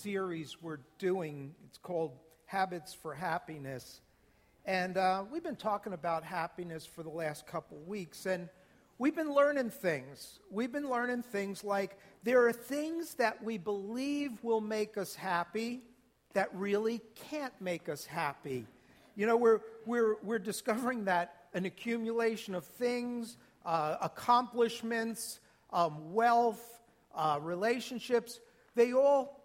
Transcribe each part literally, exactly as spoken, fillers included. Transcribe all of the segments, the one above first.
series we're doing. It's called Habits for Happiness. And uh, we've been talking about happiness for the last couple weeks. And we've been learning things. We've been learning things like there are things that we believe will make us happy that really can't make us happy. You know, we're we're we're discovering that an accumulation of things, uh, accomplishments, um, wealth, uh, relationships, they all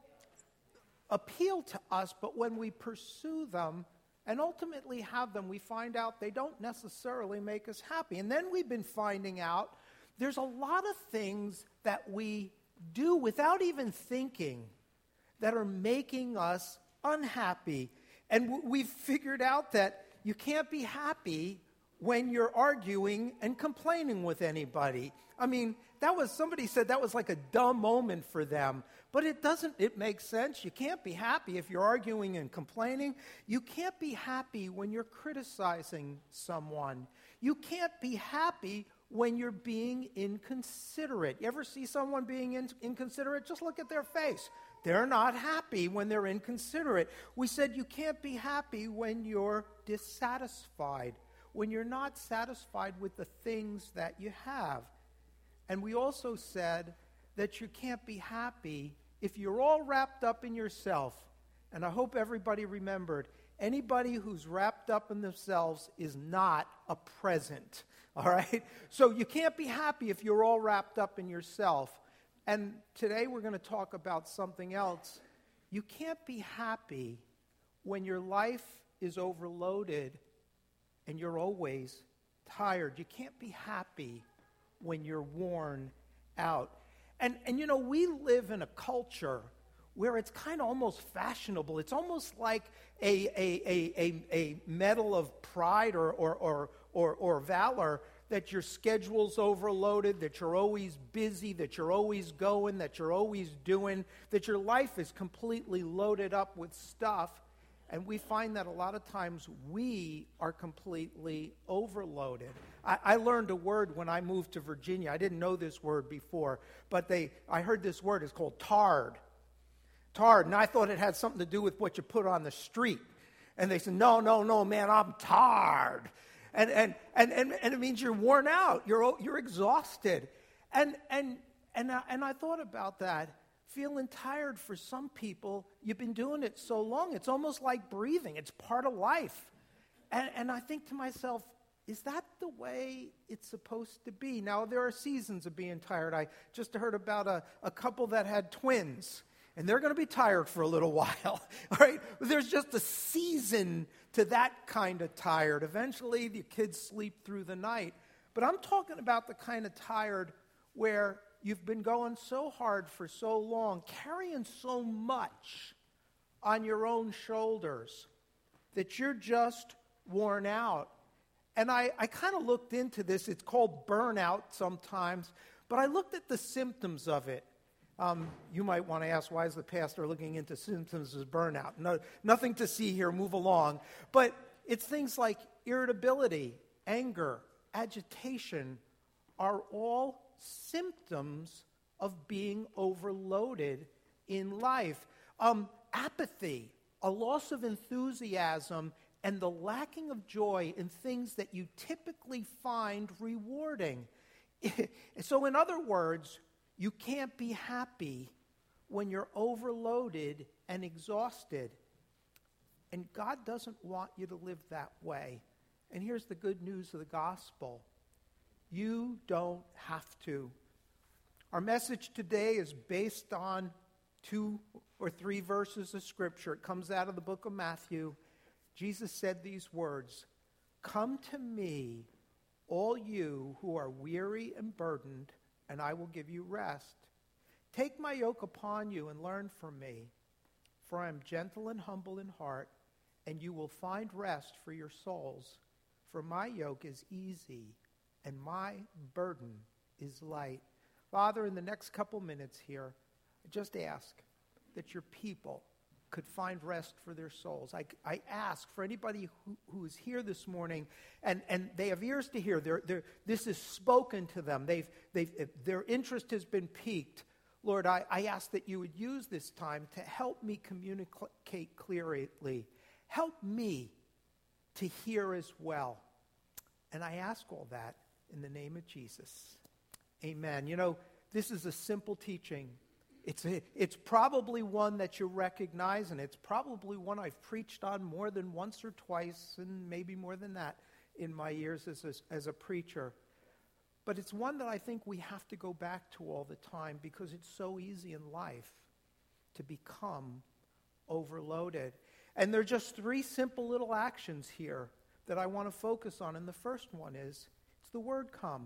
appeal to us, but when we pursue them and ultimately have them, we find out they don't necessarily make us happy. And then we've been finding out there's a lot of things that we do without even thinking that are making us unhappy. And w- we've figured out that you can't be happy when you're arguing and complaining with anybody. I mean, that was, somebody said that was like a dumb moment for them. But it doesn't, it makes sense. You can't be happy if you're arguing and complaining. You can't be happy when you're criticizing someone. You can't be happy when you're being inconsiderate. You ever see someone being in, inconsiderate? Just look at their face. They're not happy when they're inconsiderate. We said you can't be happy when you're dissatisfied, when you're not satisfied with the things that you have. And we also said that you can't be happy if you're all wrapped up in yourself. And I hope everybody remembered, anybody who's wrapped up in themselves is not a present, all right? So you can't be happy if you're all wrapped up in yourself. And today we're going to talk about something else. You can't be happy when your life is overloaded and you're always tired. You can't be happy when you're worn out. And, and you know, we live in a culture where it's kind of almost fashionable. It's almost like a, a, a, a, a medal of pride or, or, or, or, or valor that your schedule's overloaded, that you're always busy, that you're always going, that you're always doing, that your life is completely loaded up with stuff. And we find that a lot of times we are completely overloaded. I, I learned a word when I moved to Virginia. I didn't know this word before, but they I heard this word. It's called tarred. Tarred. And I thought it had something to do with what you put on the street. And they said, no, no, no, man, I'm tarred. And and and and, and it means you're worn out. You're you're exhausted. And and and I, and I thought about that. Feeling tired for some people, you've been doing it so long, it's almost like breathing. It's part of life. And, and I think to myself, is that the way it's supposed to be? Now, there are seasons of being tired. I just heard about a, a couple that had twins, and they're going to be tired for a little while. All right? There's just a season to that kind of tired. Eventually, the kids sleep through the night. But I'm talking about the kind of tired where you've been going so hard for so long, carrying so much on your own shoulders that you're just worn out. And I, I kind of looked into this. It's called burnout sometimes. But I looked at the symptoms of it. Um, you might want to ask, why is the pastor looking into symptoms of burnout? No, nothing to see here. Move along. But it's things like irritability, anger, agitation are all symptoms of being overloaded in life. Um, apathy, a loss of enthusiasm, and the lacking of joy in things that you typically find rewarding. So in other words, you can't be happy when you're overloaded and exhausted. And God doesn't want you to live that way. And here's the good news of the gospel. You don't have to. Our message today is based on two or three verses of Scripture. It comes out of the book of Matthew. Jesus said these words, "Come to me, all you who are weary and burdened, and I will give you rest. Take my yoke upon you and learn from me, for I am gentle and humble in heart, and you will find rest for your souls. For my yoke is easy, and my burden is light." Father, in the next couple minutes here, I just ask that your people could find rest for their souls. I, I ask for anybody who, who is here this morning, and, and they have ears to hear. They're, they're, this is spoken to them. They've, they've, their interest has been piqued. Lord, I, I ask that you would use this time to help me communicate clearly. Help me to hear as well. And I ask all that in the name of Jesus. Amen. You know, this is a simple teaching. It's a, it's probably one that you recognize, and it's probably one I've preached on more than once or twice, and maybe more than that in my years as a, as a preacher. But it's one that I think we have to go back to all the time because it's so easy in life to become overloaded. And there are just three simple little actions here that I want to focus on. And the first one is, it's the word come.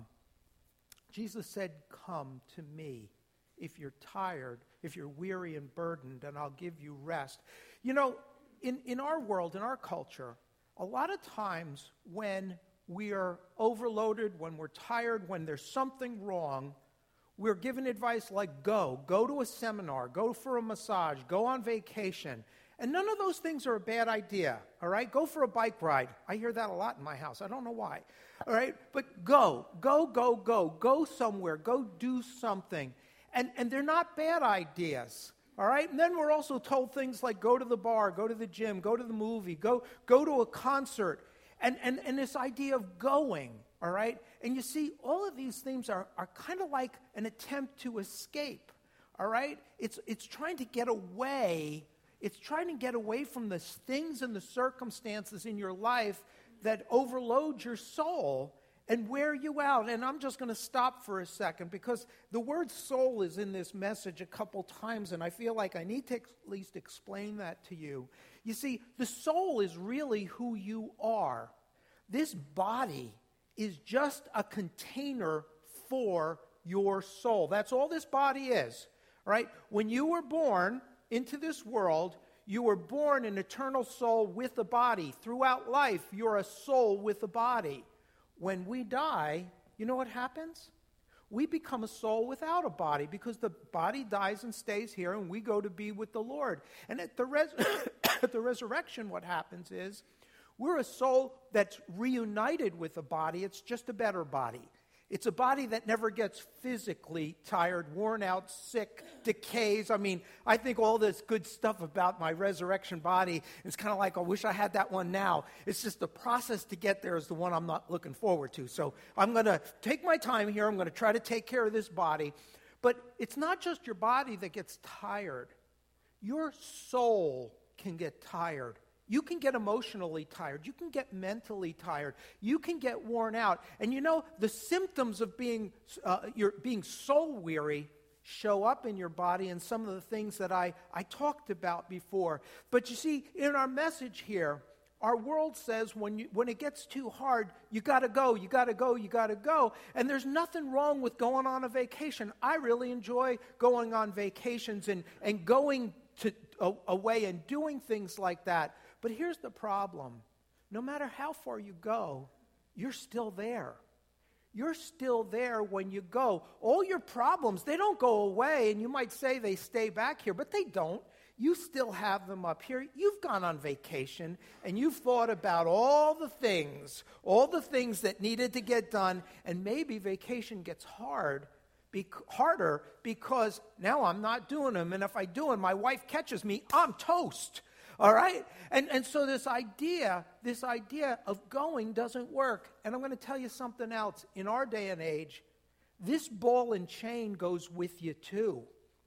Jesus said, come to me if you're tired, if you're weary and burdened, and I'll give you rest. You know, in, in our world, in our culture, a lot of times when we are overloaded, when we're tired, when there's something wrong, we're given advice like go, go to a seminar, go for a massage, go on vacation. And none of those things are a bad idea, all right? Go for a bike ride. I hear that a lot in my house. I don't know why, all right? But go, go, go, go, go somewhere, go do something. And, and they're not bad ideas, all right? And then we're also told things like go to the bar, go to the gym, go to the movie, go, go to a concert. And, and, and this idea of going, all right? And you see, all of these things are, are kind of like an attempt to escape, all right? It's, it's trying to get away. It's trying to get away from the things and the circumstances in your life that overload your soul and wear you out. And I'm just going to stop for a second because the word soul is in this message a couple times, and I feel like I need to at least explain that to you. You see, the soul is really who you are. This body is just a container for your soul. That's all this body is, right? When you were born into this world, you were born an eternal soul with a body. Throughout life, you're a soul with a body. When we die, you know what happens? We become a soul without a body because the body dies and stays here and we go to be with the Lord. And at the, res- at the resurrection, what happens is we're a soul that's reunited with a body. It's just a better body. It's a body that never gets physically tired, worn out, sick, decays. I mean, I think all this good stuff about my resurrection body is kind of like, I wish I had that one now. It's just the process to get there is the one I'm not looking forward to. So I'm going to take my time here. I'm going to try to take care of this body. But it's not just your body that gets tired. Your soul can get tired. You can get emotionally tired. You can get mentally tired. You can get worn out. And you know, the symptoms of being uh, you're being soul weary show up in your body and some of the things that I, I talked about before. But you see, in our message here, our world says when you, when it gets too hard, you got to go, you got to go, you got to go. And there's nothing wrong with going on a vacation. I really enjoy going on vacations and, and going to uh, away and doing things like that. But here's the problem. No matter how far you go, you're still there. You're still there when you go. All your problems, they don't go away, and you might say they stay back here, but they don't. You still have them up here. You've gone on vacation, and you've thought about all the things, all the things that needed to get done, and maybe vacation gets hard, be- harder because now I'm not doing them, and if I do them, my wife catches me, I'm toast. All right? And and so this idea, this idea of going doesn't work. And I'm going to tell you something else. In our day and age, this ball and chain goes with you too.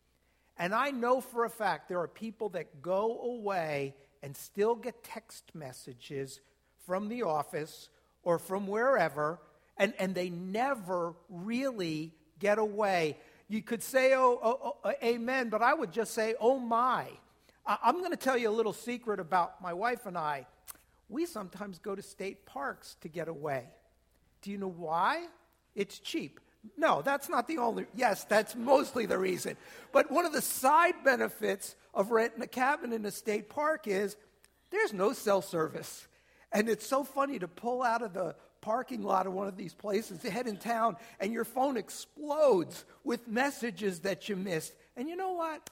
And I know for a fact there are people that go away and still get text messages from the office or from wherever, and, and they never really get away. You could say, oh, oh, oh, amen, but I would just say, oh my. I'm going to tell you a little secret about my wife and I. We sometimes go to state parks to get away. Do you know why? It's cheap. No, that's not the only. Yes, that's mostly the reason. But one of the side benefits of renting a cabin in a state park is there's no cell service. And it's so funny to pull out of the parking lot of one of these places to head in town, and your phone explodes with messages that you missed. And you know what?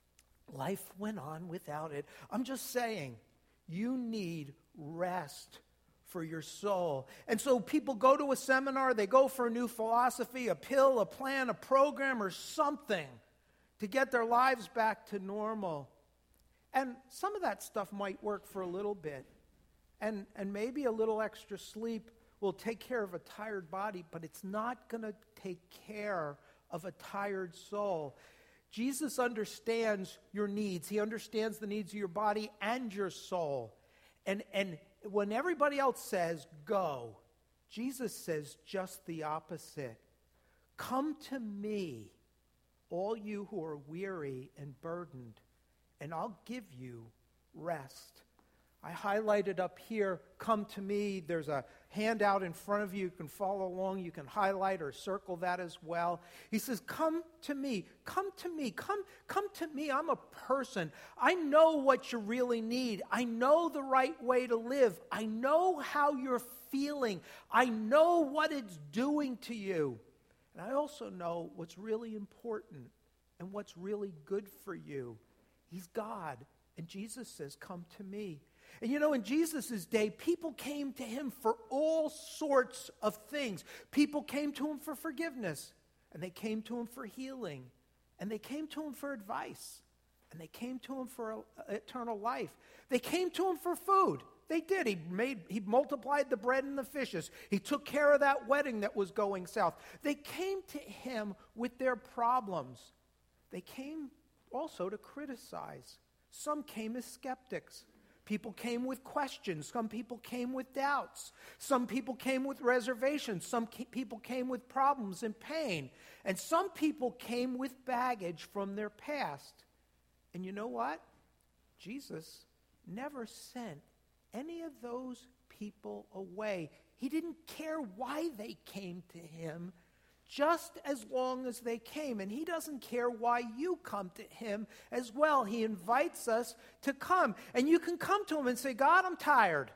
Life went on without it. I'm just saying, you need rest for your soul. And so people go to a seminar, they go for a new philosophy, a pill, a plan, a program, or something to get their lives back to normal. And some of that stuff might work for a little bit. And, and maybe a little extra sleep will take care of a tired body, but it's not going to take care of a tired soul. Jesus understands your needs. He understands the needs of your body and your soul. And, and when everybody else says, go, Jesus says just the opposite. Come to me, all you who are weary and burdened, and I'll give you rest. I highlighted up here, come to me. There's a handout in front of you. You can follow along. You can highlight or circle that as well. He says, come to me. Come to me. Come, come to me. I'm a person. I know what you really need. I know the right way to live. I know how you're feeling. I know what it's doing to you. And I also know what's really important and what's really good for you. He's God. And Jesus says, come to me. And you know, in Jesus' day, people came to him for all sorts of things. People came to him for forgiveness. And they came to him for healing. And they came to him for advice. And they came to him for uh, eternal life. They came to him for food. They did. He made, he multiplied the bread and the fishes. He took care of that wedding that was going south. They came to him with their problems. They came also to criticize. Some came as skeptics. People came with questions. Some people came with doubts. Some people came with reservations. Some ca- people came with problems and pain. And some people came with baggage from their past. And you know what? Jesus never sent any of those people away. He didn't care why they came to him, just as long as they came. And he doesn't care why you come to him as well. He invites us to come. And you can come to him and say, God, I'm tired.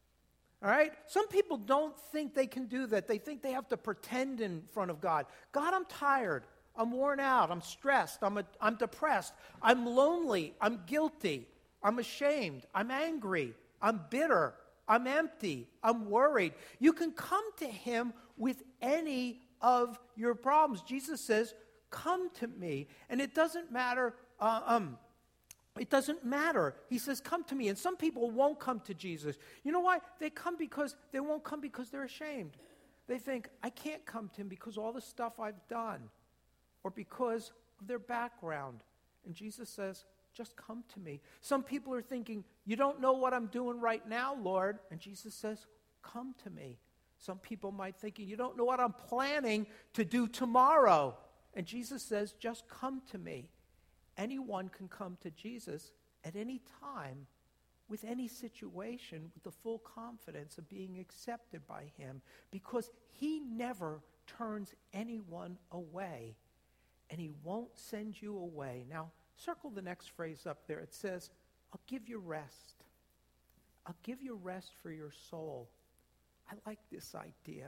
All right? Some people don't think they can do that. They think they have to pretend in front of God. God, I'm tired. I'm worn out. I'm stressed. I'm, a, I'm depressed. I'm lonely. I'm guilty. I'm ashamed. I'm angry. I'm bitter. I'm empty. I'm worried. You can come to him with any of your problems. Jesus says, come to me. And it doesn't matter, uh, um, it doesn't matter. He says, come to me. And some people won't come to Jesus. You know why? They come because, they won't come because they're ashamed. They think, I can't come to him because all the stuff I've done, or because of their background. And Jesus says, just come to me. Some people are thinking, you don't know what I'm doing right now, Lord. And Jesus says, come to me. Some people might think, you don't know what I'm planning to do tomorrow. And Jesus says, just come to me. Anyone can come to Jesus at any time, with any situation, with the full confidence of being accepted by him, because he never turns anyone away, and he won't send you away. Now, circle the next phrase up there. It says, I'll give you rest. I'll give you rest for your soul. I like this idea.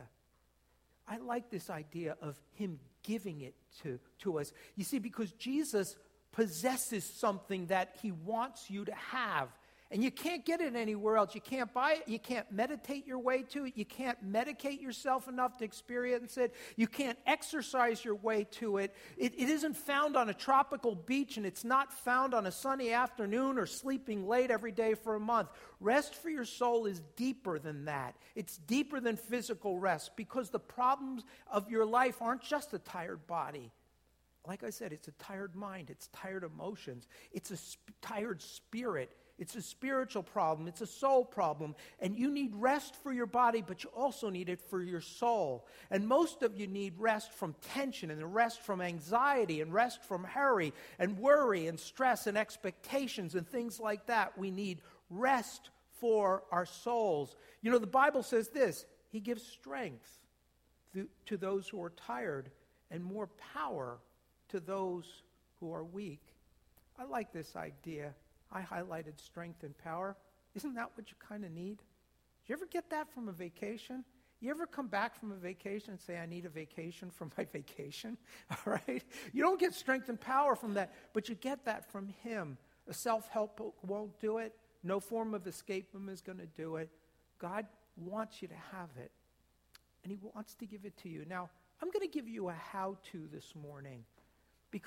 I like this idea of him giving it to, to us. You see, because Jesus possesses something that he wants you to have. And you can't get it anywhere else. You can't buy it. You can't meditate your way to it. You can't medicate yourself enough to experience it. You can't exercise your way to it. It, it isn't found on a tropical beach, and it's not found on a sunny afternoon or sleeping late every day for a month. Rest for your soul is deeper than that. It's deeper than physical rest, because the problems of your life aren't just a tired body. Like I said, it's a tired mind. It's tired emotions. It's a sp- tired spirit. It's a spiritual problem. It's a soul problem. And you need rest for your body, but you also need it for your soul. And most of you need rest from tension, and rest from anxiety, and rest from hurry and worry and stress and expectations and things like that. We need rest for our souls. You know, the Bible says this: he gives strength th- to those who are tired, and more power to those who are weak. I like this idea. I highlighted strength and power. Isn't that what you kind of need? Did you ever get that from a vacation? You ever come back from a vacation and say, I need a vacation from my vacation? All right? You don't get strength and power from that, but you get that from him. A self-help book won't do it. No form of escapism is going to do it. God wants you to have it, and he wants to give it to you. Now, I'm going to give you a how-to this morning, because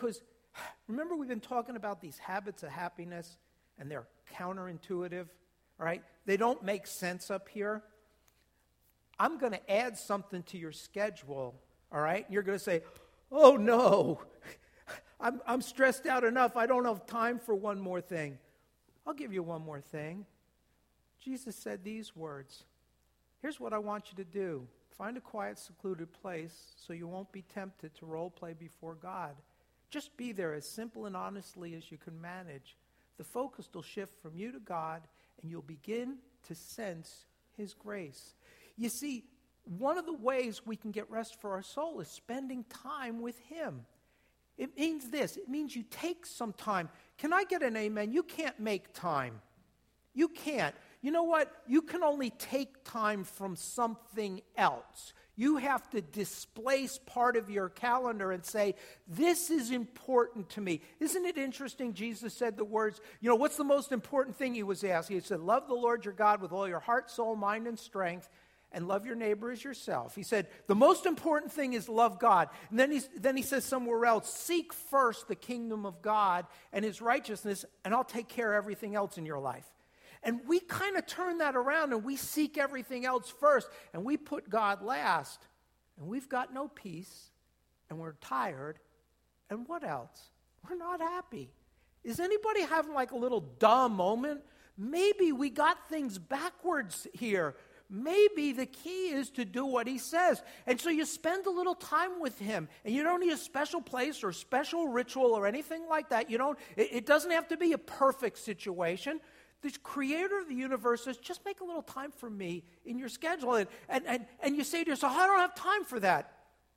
Remember, we've been talking about these habits of happiness, and they're counterintuitive, all right? They don't make sense up here. I'm going to add something to your schedule, all right? And you're going to say, oh, no, I'm, I'm stressed out enough. I don't have time for one more thing. I'll give you one more thing. Jesus said these words. Here's what I want you to do. Find a quiet, secluded place so you won't be tempted to role play before God. Just be there as simple and honestly as you can manage. The focus will shift from you to God, and you'll begin to sense His grace. You see, one of the ways we can get rest for our soul is spending time with Him. It means this. It means you take some time. Can I get an amen? You can't make time. You can't. You know what? You can only take time from something else. You have to displace part of your calendar and say, this is important to me. Isn't it interesting? Jesus said the words, you know, what's the most important thing he was asked? He said, love the Lord your God with all your heart, soul, mind, and strength, and love your neighbor as yourself. He said, the most important thing is love God. And then, he's, then he says somewhere else, seek first the kingdom of God and His righteousness, and I'll take care of everything else in your life. And we kind of turn that around and we seek everything else first, and we put God last, and we've got no peace, and we're tired, and what else? We're not happy. Is anybody having like a little dumb moment? Maybe we got things backwards here. Maybe the key is to do what He says. And so you spend a little time with Him, and you don't need a special place or special ritual or anything like that. You don't. It, it doesn't have to be a perfect situation. The creator of the universe says, just make a little time for me in your schedule. And, and, and, and you say to yourself, I don't have time for that.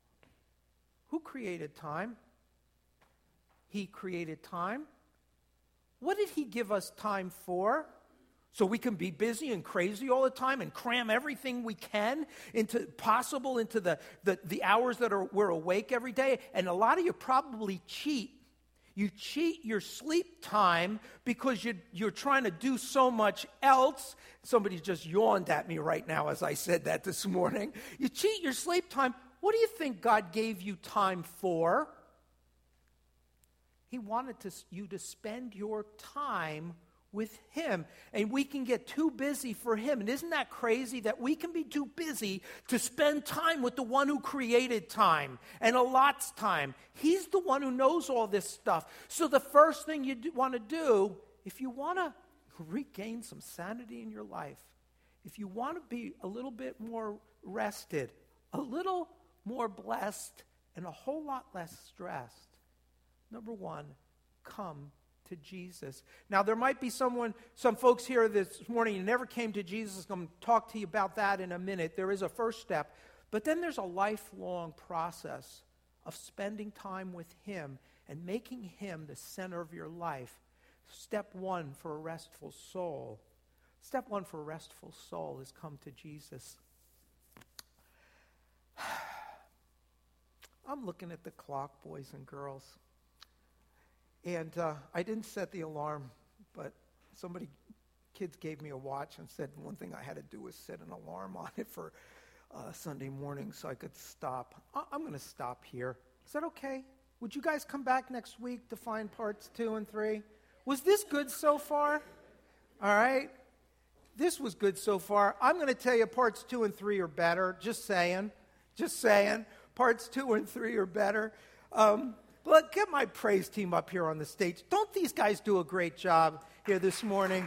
Who created time? He created time. What did He give us time for? So we can be busy and crazy all the time and cram everything we can into possible into the, the, the hours that are, we're awake every day. And a lot of you probably cheat. You cheat your sleep time because you, you're trying to do so much else. Somebody just yawned at me right now as I said that this morning. You cheat your sleep time. What do you think God gave you time for? He wanted to, you to spend your time with Him. And we can get too busy for Him. And isn't that crazy that we can be too busy to spend time with the one who created time and allots time? He's the one who knows all this stuff. So the first thing you want to do, if you want to regain some sanity in your life, if you want to be a little bit more rested, a little more blessed, and a whole lot less stressed, number one, come to Jesus. Now, there might be someone, some folks here this morning who never came to Jesus. I'm going to talk to you about that in a minute. There is a first step. But then there's a lifelong process of spending time with Him and making Him the center of your life. Step one for a restful soul. Step one for a restful soul is come to Jesus. I'm looking at the clock, boys and girls. And uh, I didn't set the alarm, but somebody, kids gave me a watch and said one thing I had to do was set an alarm on it for uh, Sunday morning so I could stop. I- I'm going to stop here. Is that okay? Would you guys come back next week to find parts two and three? Was this good so far? All right. This was good so far. I'm going to tell you parts two and three are better. Just saying. Just saying. Parts two and three are better. Um But get my praise team up here on the stage. Don't these guys do a great job here this morning?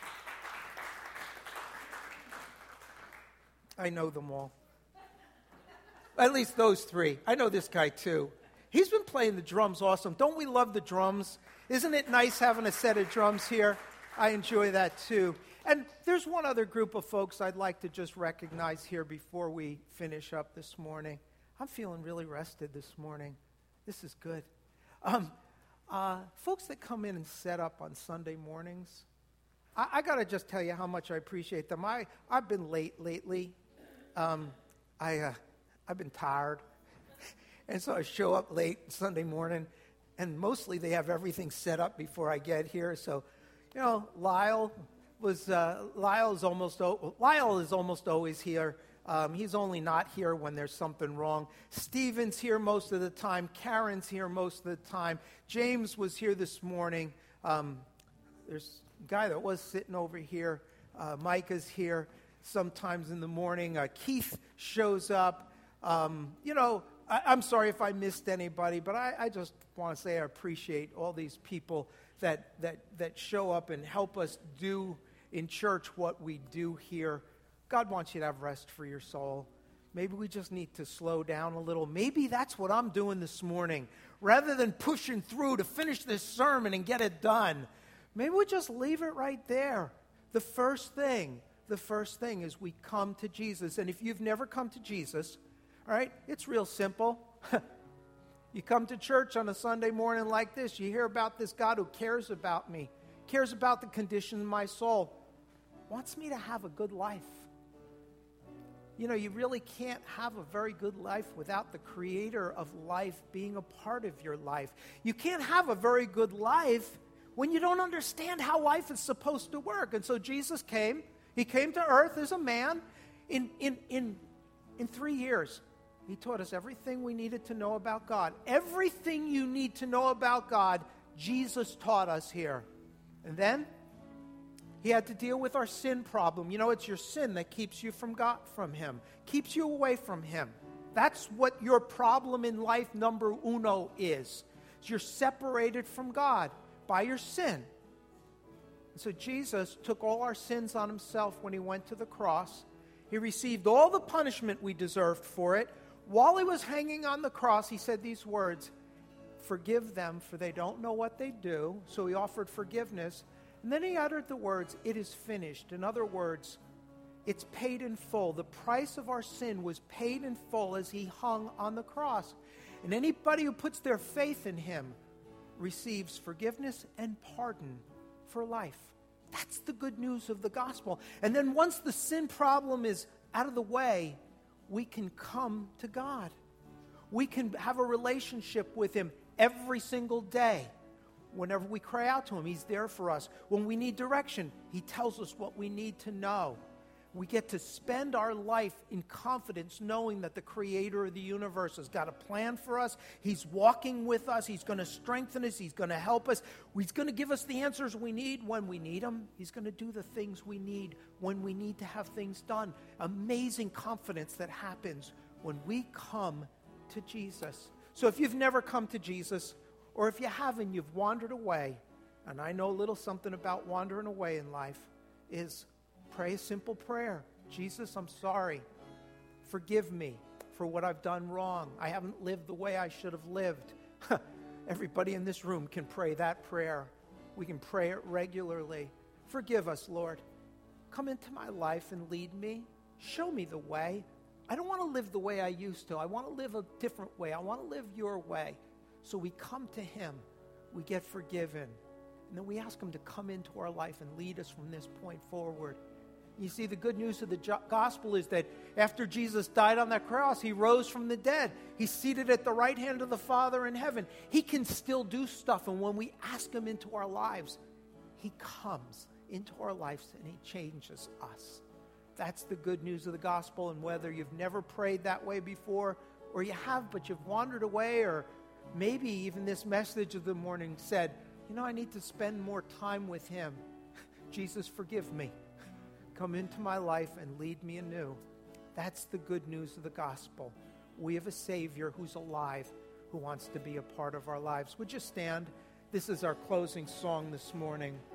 I know them all. At least those three. I know this guy too. He's been playing the drums awesome. Don't we love the drums? Isn't it nice having a set of drums here? I enjoy that too. And there's one other group of folks I'd like to just recognize here before we finish up this morning. I'm feeling really rested this morning. This is good. Um, uh, folks that come in and set up on Sunday mornings, I, I got to just tell you how much I appreciate them. I, I've been late lately. Um, I, uh, I've been tired. And so I show up late Sunday morning, and mostly they have everything set up before I get here. So, you know, Lyle was, uh, Lyle is almost, o- Lyle is almost always here Um, he's only not here when there's something wrong. Stephen's here most of the time. Karen's here most of the time. James was here this morning. Um, there's a guy that was sitting over here. Uh, Micah's here sometimes in the morning. Uh, Keith shows up. Um, you know, I, I'm sorry if I missed anybody, but I, I just want to say I appreciate all these people that, that, that show up and help us do in church what we do here. God wants you to have rest for your soul. Maybe we just need to slow down a little. Maybe that's what I'm doing this morning. Rather than pushing through to finish this sermon and get it done, maybe we just leave it right there. The first thing, the first thing is we come to Jesus. And if you've never come to Jesus, all right, it's real simple. You come to church on a Sunday morning like this, you hear about this God who cares about me, cares about the condition of my soul, wants me to have a good life. You know, you really can't have a very good life without the creator of life being a part of your life. You can't have a very good life when you don't understand how life is supposed to work. And so Jesus came. He came to earth as a man. In, in, in, in three years, he taught us everything we needed to know about God. Everything you need to know about God, Jesus taught us here. And then he had to deal with our sin problem. You know, it's your sin that keeps you from God, from him, keeps you away from him. That's what your problem in life number uno is. You're separated from God by your sin. And so Jesus took all our sins on himself when he went to the cross. He received all the punishment we deserved for it. While he was hanging on the cross, he said these words, "Forgive them, for they don't know what they do." So he offered forgiveness. And then he uttered the words, "It is finished." In other words, it's paid in full. The price of our sin was paid in full as he hung on the cross. And anybody who puts their faith in him receives forgiveness and pardon for life. That's the good news of the gospel. And then once the sin problem is out of the way, we can come to God. We can have a relationship with him every single day. Whenever we cry out to him, he's there for us. When we need direction, he tells us what we need to know. We get to spend our life in confidence knowing that the creator of the universe has got a plan for us. He's walking with us. He's going to strengthen us. He's going to help us. He's going to give us the answers we need when we need them. He's going to do the things we need when we need to have things done. Amazing confidence that happens when we come to Jesus. So if you've never come to Jesus, or if you haven't, you've wandered away, and I know a little something about wandering away in life, is pray a simple prayer. Jesus, I'm sorry. Forgive me for what I've done wrong. I haven't lived the way I should have lived. Everybody in this room can pray that prayer. We can pray it regularly. Forgive us, Lord. Come into my life and lead me. Show me the way. I don't want to live the way I used to. I want to live a different way. I want to live your way. So we come to him, we get forgiven, and then we ask him to come into our life and lead us from this point forward. You see, the good news of the jo- gospel is that after Jesus died on that cross, he rose from the dead. He's seated at the right hand of the Father in heaven. He can still do stuff, and when we ask him into our lives, he comes into our lives and he changes us. That's the good news of the gospel, and whether you've never prayed that way before, or you have, but you've wandered away, or maybe even this message of the morning said, you know, I need to spend more time with him. Jesus, forgive me. Come into my life and lead me anew. That's the good news of the gospel. We have a Savior who's alive, who wants to be a part of our lives. Would you stand? This is our closing song this morning.